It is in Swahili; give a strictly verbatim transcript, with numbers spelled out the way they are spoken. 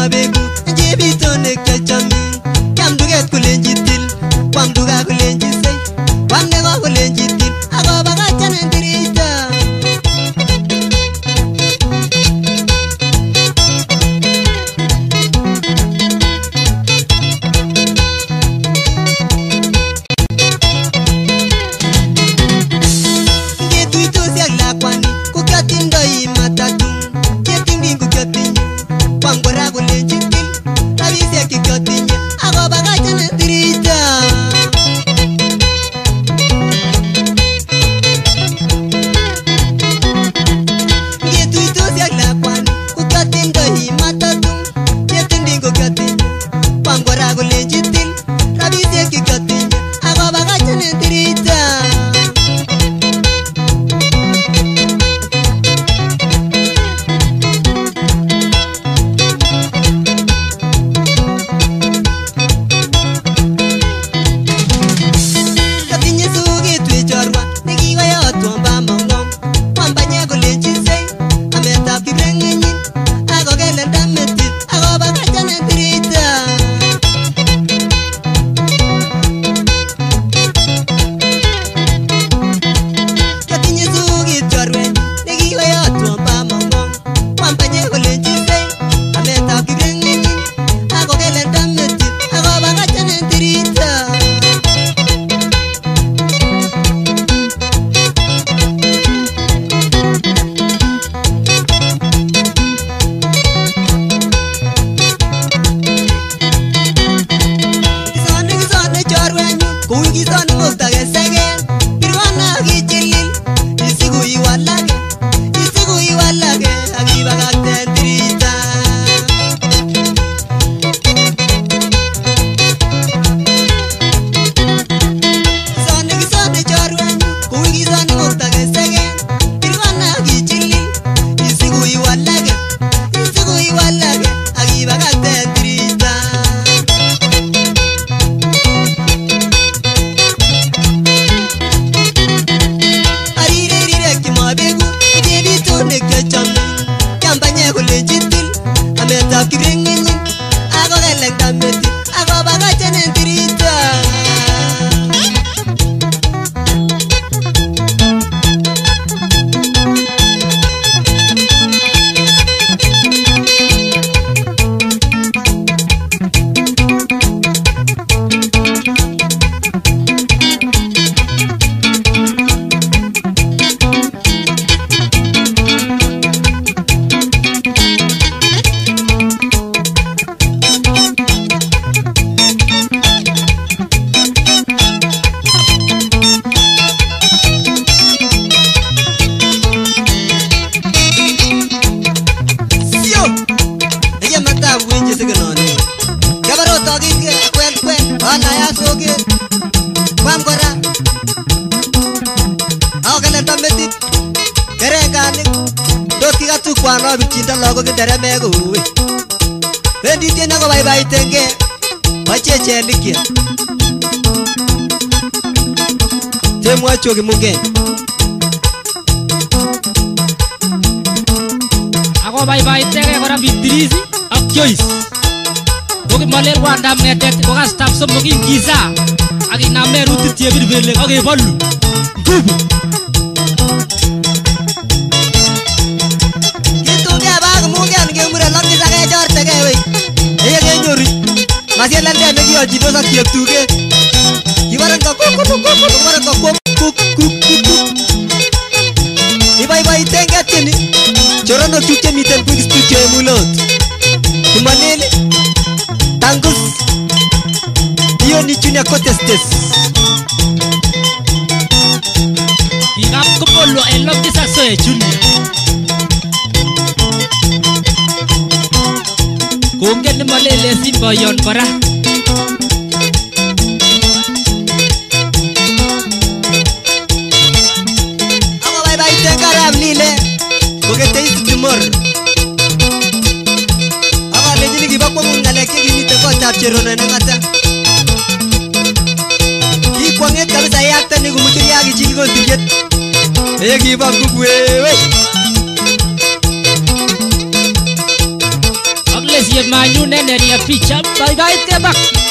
mabegu jebitone kachami Yam duget kulenjitil Kwam duga kulenjisay Kwam nego kulenjitil Ako baka chanendirita Kwano bichinda logo gedere mego we Bendi tena go bye bye tenge Bacheche likia Temu acho kimuge Ako bye bye tenge kora bitrizi ak choice Bogi maler wanda mnetet boga staff so bogi giza Aki na meru titie birbele ake bolu Kubu Masih landa lagi aja dosa tiap tu ke. Ibarat kau kau kau kau kau ibarat kau kau kuk kuk kuk. Ibai ibai tenggat ni. Joran nak cuci mitel pun cuci mulut. Kumanil tanggus. Dia ni cuna kotes tes. Ingap kepolo elok kita sejuni. Kongen malele simbayon para Ako bye bye tengkaram lile Koge teis tumor Ako leji ni gibak mo ngale ke gini te ko chapchero na ngata Ki kwanget kabisa yakta ni gumuchiri yagi chilgo tiget E gibak ku we we Osiemanyu neneria picha bye bye tebak